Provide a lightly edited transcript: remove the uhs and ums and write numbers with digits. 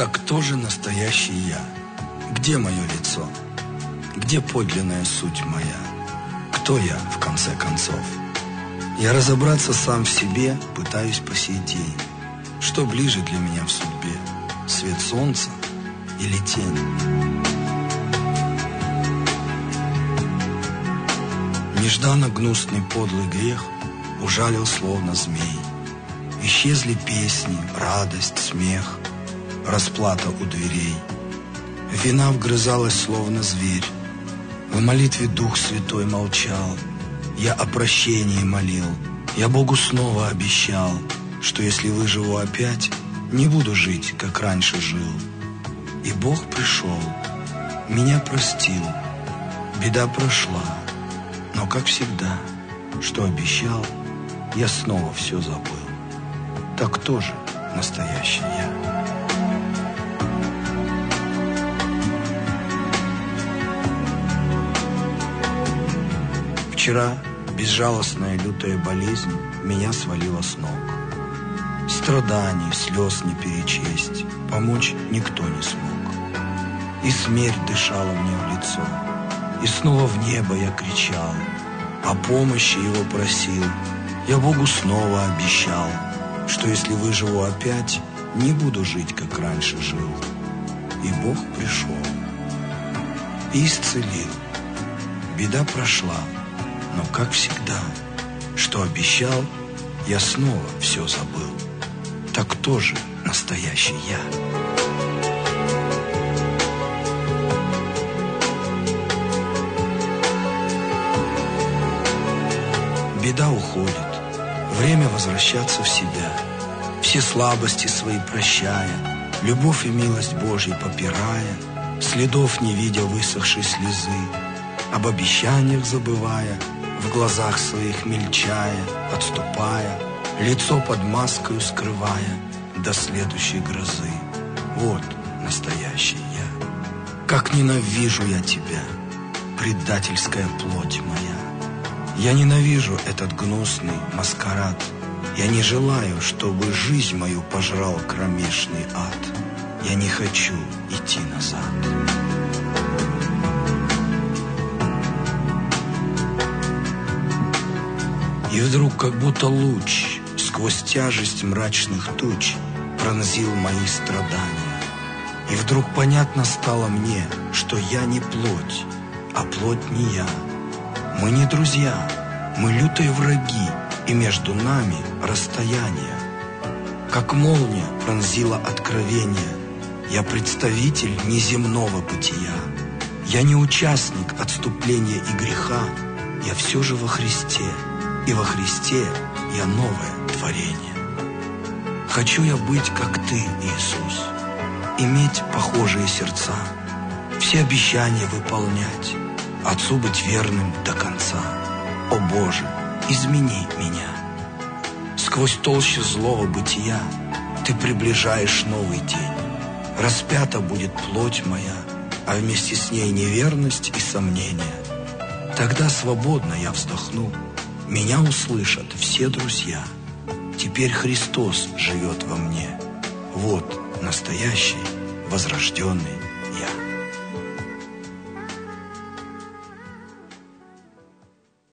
Так кто же настоящий я? Где мое лицо? Где подлинная суть моя? Кто я, в конце концов? Я разобраться сам в себе пытаюсь по сей день. Что ближе для меня в судьбе? Свет солнца или тень? Нежданно гнусный подлый грех ужалил словно змей. Исчезли песни, радость, смех, расплата у дверей. Вина вгрызалась словно зверь. В молитве Дух Святой молчал. Я о прощении молил. Я Богу снова обещал, что если выживу опять, не буду жить, как раньше жил. И Бог пришел, меня простил, беда прошла. Но, как всегда, что обещал, я снова все забыл. Так кто же настоящий я? Вчера безжалостная лютая болезнь меня свалила с ног. Страданий, слез не перечесть, помочь никто не смог. И смерть дышала мне в лицо, и снова в небо я кричал, о помощи его просил. Я Богу снова обещал, что если выживу опять, не буду жить, как раньше жил. И Бог пришел и исцелил. Беда прошла, но, как всегда, что обещал, я снова все забыл. Так кто же настоящий я? Беда уходит, время возвращаться в себя, все слабости свои прощая, любовь и милость Божьей попирая, следов не видя высохшей слезы, об обещаниях забывая, в глазах своих мельчая, отступая, лицо под маскою скрывая до следующей грозы. Вот настоящий я. Как ненавижу я тебя, предательская плоть моя. Я ненавижу этот гнусный маскарад. Я не желаю, чтобы жизнь мою пожрал кромешный ад. Я не хочу идти назад. И вдруг, как будто луч, сквозь тяжесть мрачных туч пронзил мои страдания. И вдруг понятно стало мне, что я не плоть, а плоть не я. Мы не друзья, мы лютые враги, и между нами расстояние. Как молния пронзила откровение, я представитель неземного бытия. Я не участник отступления и греха, я все же во Христе, и во Христе я новое творение. Хочу я быть, как Ты, Иисус, иметь похожие сердца, все обещания выполнять, Отцу быть верным до конца. О Боже, измени меня. Сквозь толщу злого бытия Ты приближаешь новый день. Распята будет плоть моя, а вместе с ней неверность и сомнения. Тогда свободно я вздохну, меня услышат все друзья. Теперь Христос живет во мне. Вот настоящий, возрожденный я.